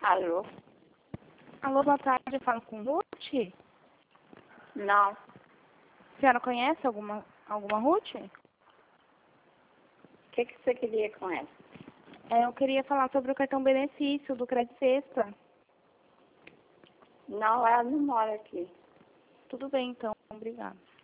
Alô? Alô, boa tarde, eu falo com Ruth? Não. A senhora conhece alguma Ruth? O que você queria com ela? Eu queria falar sobre o cartão benefício do Crédito Sexta. Não, ela não mora aqui. Tudo bem, então. Obrigada.